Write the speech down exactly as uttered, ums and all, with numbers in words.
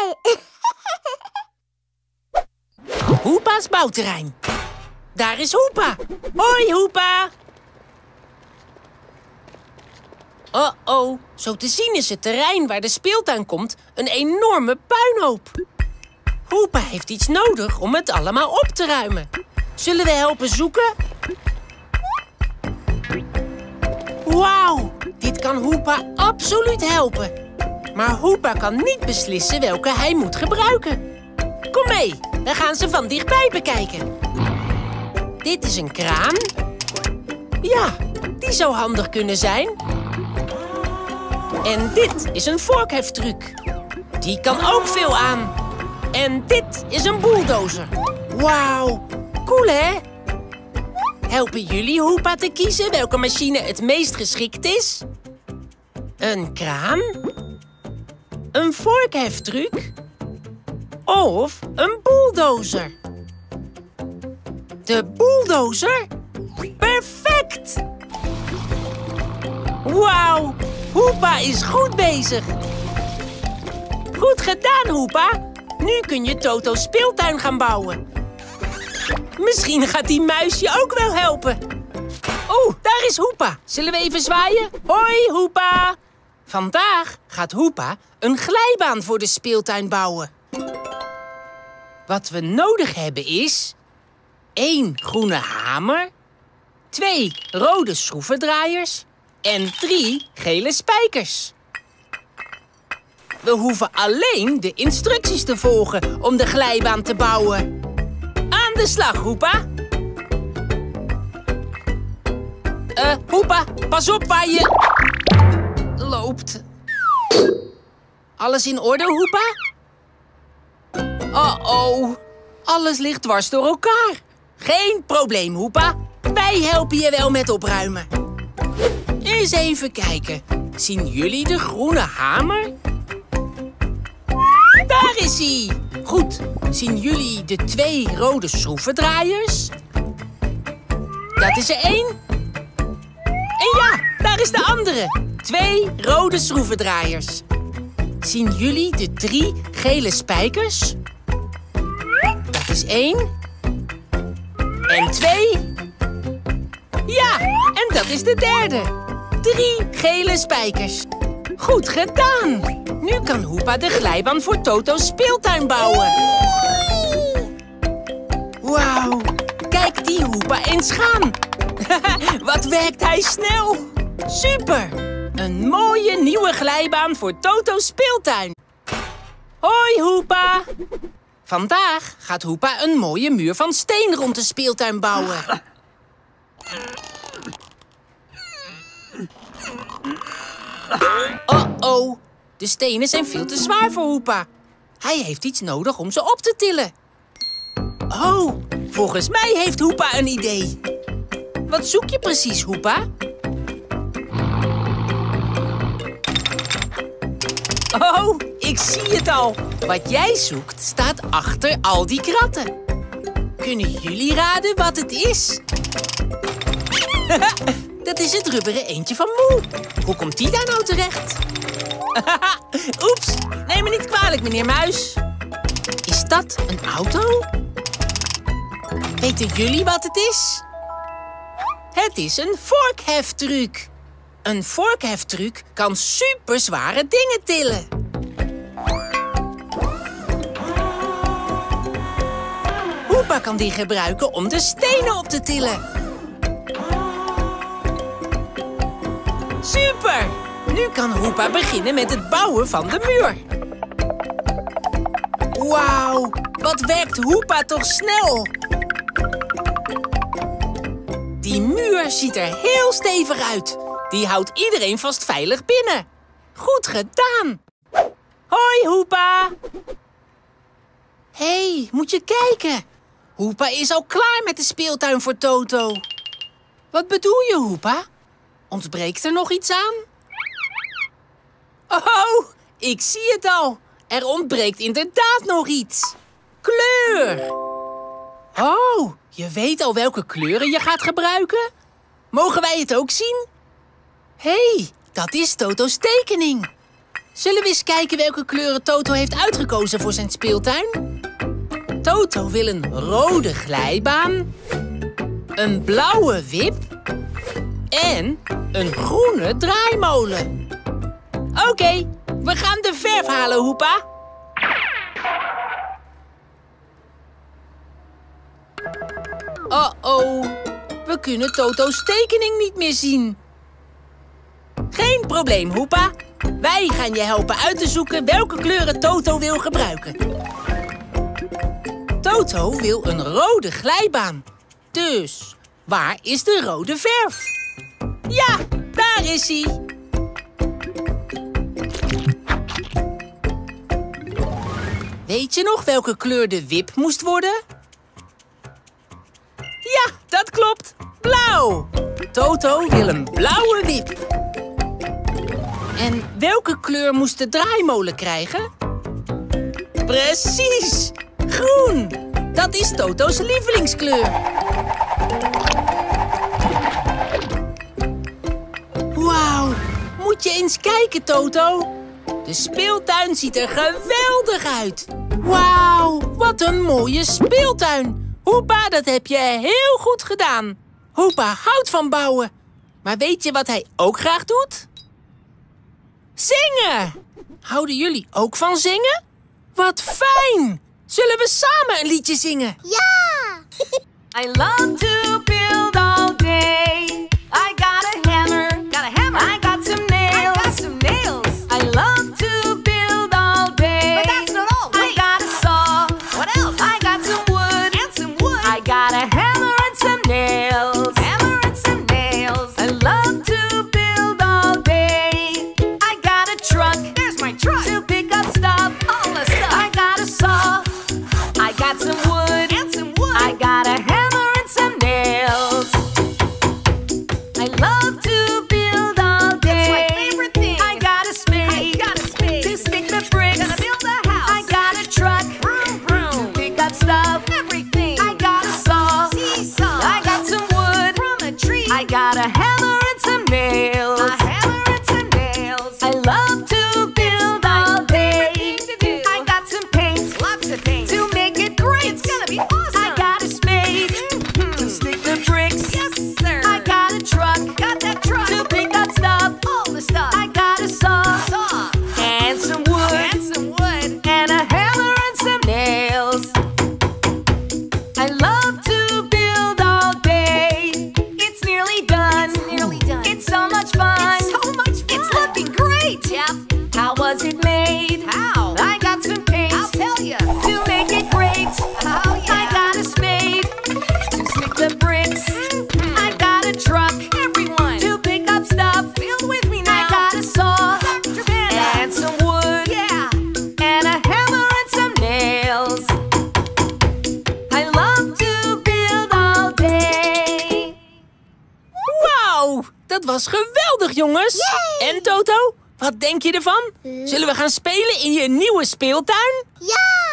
Hoepa's bouwterrein. Daar is Hoepa. Hoi, Hoepa. Oh-oh, zo te zien is het terrein waar de speeltuin komt een enorme puinhoop. Hoepa heeft iets nodig om het allemaal op te ruimen. Zullen we helpen zoeken? Wauw, dit kan Hoepa absoluut helpen. Maar Hoepa kan niet beslissen welke hij moet gebruiken. Kom mee, we gaan ze van dichtbij bekijken. Dit is een kraan. Ja, die zou handig kunnen zijn. En dit is een vorkheftruc. Die kan ook veel aan. En dit is een bulldozer. Wauw, cool hè? Helpen jullie Hoepa te kiezen welke machine het meest geschikt is? Een kraan? Een vorkheftruc? Of een bulldozer? De bulldozer? Perfect! Wauw, Hoepa is goed bezig. Goed gedaan, Hoepa. Nu kun je Toto's speeltuin gaan bouwen. Misschien gaat die muis je ook wel helpen. Oeh, daar is Hoepa. Zullen we even zwaaien? Hoi, Hoepa. Vandaag gaat Hoepa een glijbaan voor de speeltuin bouwen. Wat we nodig hebben is... één groene hamer, twee rode schroevendraaiers en drie gele spijkers. We hoeven alleen de instructies te volgen om de glijbaan te bouwen. Aan de slag, Hoepa. Eh, uh, Hoepa, pas op waar je loopt. Alles in orde, Hoepa? Oh-oh, alles ligt dwars door elkaar. Geen probleem, Hoepa. Wij helpen je wel met opruimen. Eens even kijken. Zien jullie de groene hamer? Daar is hij. Goed. Zien jullie de twee rode schroevendraaiers? Dat is er één. En ja, daar is de andere. Twee rode schroevendraaiers. Zien jullie de drie gele spijkers? Dat is één. En twee. Ja, en dat is de derde. Drie gele spijkers. Goed gedaan. Nu kan Hoepa de glijbaan voor Toto's speeltuin bouwen. Wauw, kijk die Hoepa eens gaan. Wat werkt hij snel. Super. Een mooie nieuwe glijbaan voor Toto's speeltuin. Hoi, Hoepa. Vandaag gaat Hoepa een mooie muur van steen rond de speeltuin bouwen. Oh-oh, de stenen zijn veel te zwaar voor Hoepa. Hij heeft iets nodig om ze op te tillen. Oh, volgens mij heeft Hoepa een idee. Wat zoek je precies, Hoepa? Oh, ik zie het al. Wat jij zoekt staat achter al die kratten. Kunnen jullie raden wat het is? Dat is het rubberen eendje van Moe. Hoe komt die daar nou terecht? Oeps, neem me niet kwalijk, meneer Muis. Is dat een auto? Weten jullie wat het is? Het is een vorkheftruc. Een vorkheftruc kan super zware dingen tillen. Hoepa kan die gebruiken om de stenen op te tillen. Super! Nu kan Hoepa beginnen met het bouwen van de muur. Wauw, wat werkt Hoepa toch snel! Die muur ziet er heel stevig uit. Die houdt iedereen vast veilig binnen. Goed gedaan! Hoi, Hoepa! Hé, hey, moet je kijken. Hoepa is al klaar met de speeltuin voor Toto. Wat bedoel je, Hoepa? Ontbreekt er nog iets aan? Oh, ik zie het al. Er ontbreekt inderdaad nog iets. Kleur. Oh, je weet al welke kleuren je gaat gebruiken? Mogen wij het ook zien? Hé, hey, dat is Toto's tekening. Zullen we eens kijken welke kleuren Toto heeft uitgekozen voor zijn speeltuin? Toto wil een rode glijbaan, een blauwe wip en een groene draaimolen. Oké, okay, we gaan de verf halen, Hoepa. Oh-oh, we kunnen Toto's tekening niet meer zien. Geen probleem, Hoepa. Wij gaan je helpen uit te zoeken welke kleuren Toto wil gebruiken. Toto wil een rode glijbaan. Dus, waar is de rode verf? Ja, daar is hij. Weet je nog welke kleur de wip moest worden? Ja, dat klopt. Blauw. Toto wil een blauwe wip. En welke kleur moest de draaimolen krijgen? Precies. Groen. Dat is Toto's lievelingskleur. Wauw. Moet je eens kijken, Toto. De speeltuin ziet er geweldig uit. Wauw, wat een mooie speeltuin. Hoepa, dat heb je heel goed gedaan. Hoepa houdt van bouwen. Maar weet je wat hij ook graag doet? Zingen! Houden jullie ook van zingen? Wat fijn! Zullen we samen een liedje zingen? Ja! I love to build all day. I got a hammer, got a hammer. I got some nails, I got some nails. I love to build all day. But that's not all. I got a saw. What else? I got some wood And some wood. I got a hammer and some nails. Hammer and some nails. I love to build all day. I got a truck. There's my truck. To pick up stuff. All the stuff. I got a saw. I got some wood. And some wood. I got a hammer and some nails. I love to build all day. That's my favorite thing. I got a spade. I got a spade. To stick the bricks. Gonna build a house. I got a truck. Vroom, vroom. To pick up stuff. Everything. I got a saw. Seesaw. I got some wood. From a tree. I got a hammer and some nails. A hammer and some nails. I love to build all day. Favorite thing to do. I got some paint. Lots of things. To make it great. It's gonna be awesome. I got a spade. To stick the bricks. Yes, sir. I got a truck. Got that truck. To pick up stuff. All the stuff. I got a saw. Saw. And some wood. And some wood. And a hammer and some nails. I love to build all day. It's nearly done. It's nearly done. It's so much fun. It's so much fun. It's looking great. Yep. How was it made? How? I got some paint. I'll tell you. To make it great. Oh, yeah. I got a spade. To stick the bricks. I got a truck. Everyone. To pick up stuff. Build with me now. I got a saw. Doctor Panda. And some wood. Yeah. And a hammer and some nails. I love to build all day. Wauw, dat was geweldig, jongens. En Toto, wat denk je ervan? Zullen we gaan spelen in je nieuwe speeltuin? Ja!